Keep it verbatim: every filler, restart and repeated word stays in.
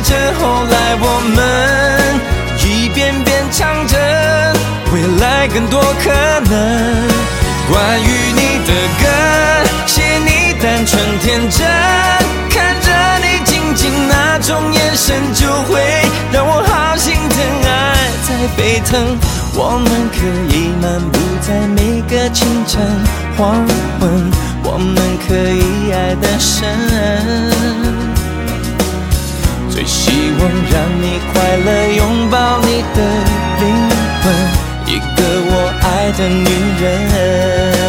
着后来我们一遍遍唱着未来更多可能。关于你的歌，写你单纯天真，看着你静静那种眼神，就会让我好心疼，爱在沸腾。我们可以漫步在每个清晨黄昏，我们可以爱得深，最希望让你快乐，拥抱你的灵魂，一个我爱的女人。